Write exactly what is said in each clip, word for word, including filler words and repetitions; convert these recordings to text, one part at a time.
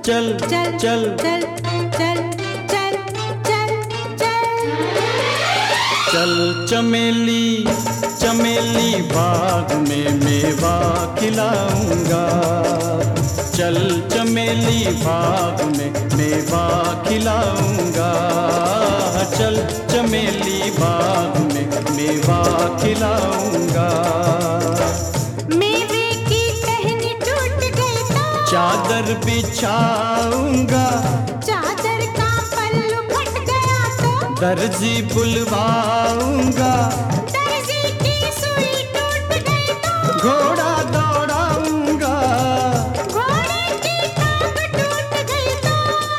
चल चल चल चल चल चल चल चल चल चमेली चमेली बाग में मेवा खिलाऊंगा। चल चमेली बाग में मेवा खिलाऊंगा। चल चमेली बाग में मेवा खिलाऊंगा। मेवे की टहनी टूट गई तो चादर बिछाऊंगा। चादर का पल्लू फट गया तो दर्जी बुलवाऊंगा। दर्जी की सुई टूट गई तो घोड़ा दौड़ाऊंगा। घोड़े की टांग टूट गई तो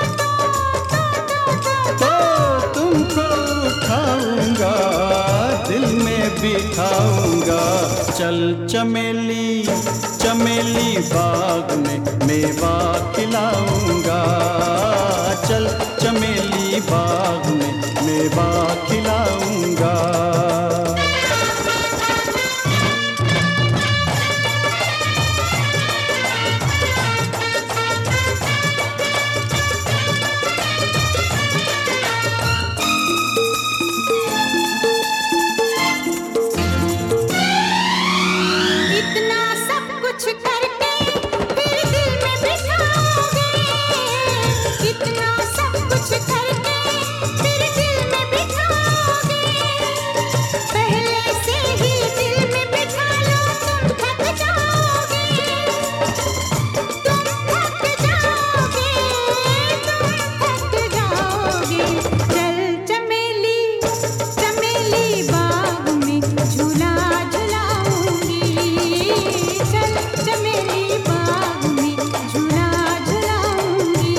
तो तुमको उठाऊंगा, दिल में बिठाऊंगा। चल चमेली चमेली बाग में मेवा खिलाऊंगा। चल चमेली बाग में मेवा खिलाऊंगा। इतना सब कुछ करके फिर दिल में बिठाओगे। इतना सब कुछ करके फिर दिल में बिठाओगे। पहले से ही दिल में बिठा लो तुम थक जाओगे। तुम थक जाओगे तुम थक जाओगे। चल चमेली चमेली बाग में झूला झुलाऊंगी। चल चमेली बाग में झूला झुलाऊंगी।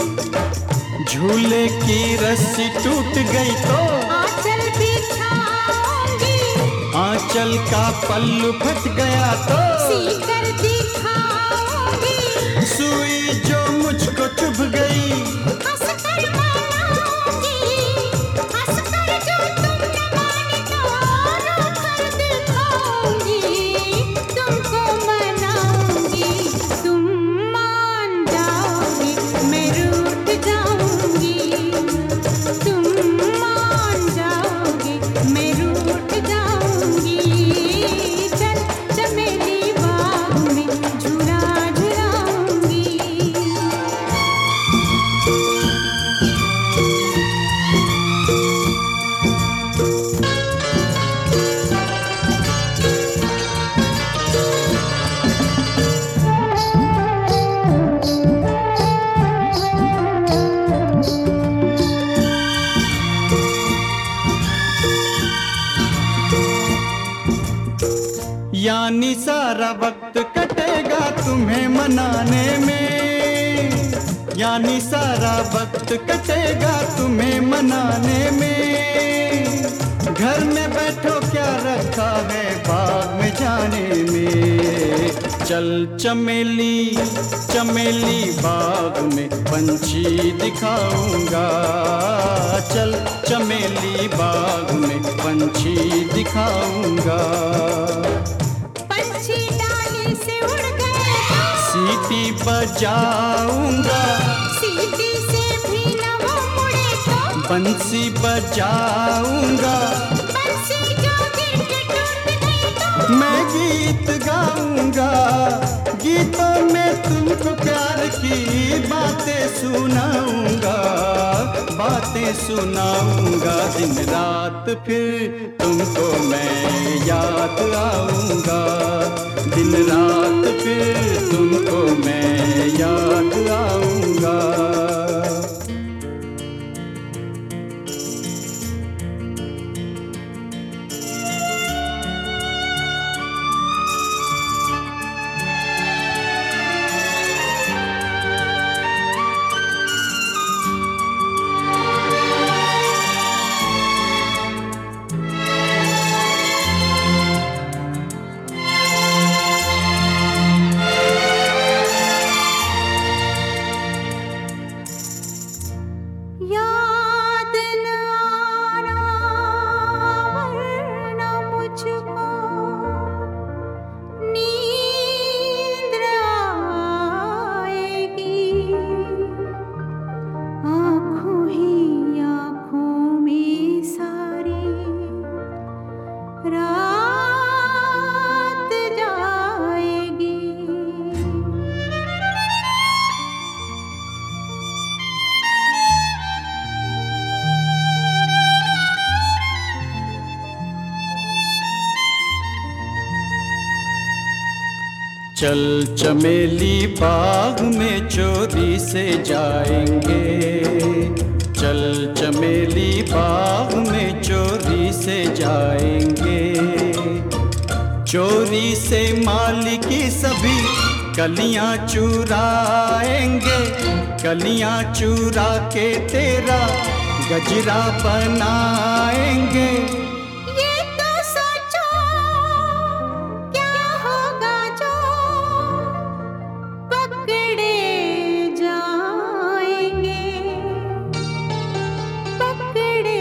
झूले की रस्सी टूट गई तो आंचल बिछाऊंगी। आंचल का पल्लू फट गया तो सीकर दिखाऊंगी। सुई जो मुझको चुभ गई हंसकर मनाऊंगी। हंसकर जो तुम न माने तो रोकर दिखाऊंगी। तुमको मनाऊंगी। तुम मान जाओगे मैं रूठ जाऊंगी। तुम मान जाओगे मैं रूठ जाऊंगी। चल चमेली बाग में झूला झुलाऊंगी। यानी सारा वक्त कटेगा तुम्हें मनाने में। यानी सारा वक्त कटेगा तुम्हें मनाने में। घर में बैठो क्या रखा है बाग में जाने में। चल चमेली चमेली बाग में पंछी दिखाऊंगा। चल चमेली बाग में पंछी दिखाऊंगा। पंछी डाली से उड़ गए तो सीटी बजाऊंगा। सीटी से भी न वो मुड़े तो बंसी बजाऊंगा। बंसी जो गिर के टूट गई तो मैं गीत गाऊंगा। गीतों में तुमको प्यार की बातें सुनाऊंगा। बातें सुनाऊंगा दिन रात फिर तुमको मैं याद आऊंगा। दिन रात फिर तुमको मैं याद आऊंगा। चल चमेली बाग में चोरी से जाएंगे, चल चमेली बाग में चोरी से जाएंगे। चोरी से माली की सभी कलियां चुराएंगे, कलियां चुरा के तेरा गजरा बनाएंगे। ये तो सोचो क्या होगा जो पकड़े जाएंगे, पकड़े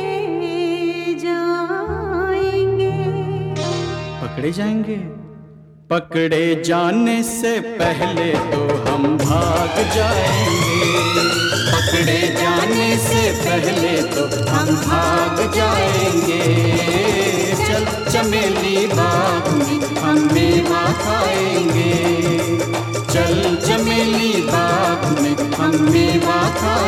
जाएंगे। पकड़े जाएंगे? पकड़े जाने से पहले तो हम भाग जाएंगे, पकड़े जाने से पहले तो हम भाग जाएंगे। चल चमेली बाग में हम मेवा खाएंगे, चल चमेली बाग में हम मेवा खाएंगे।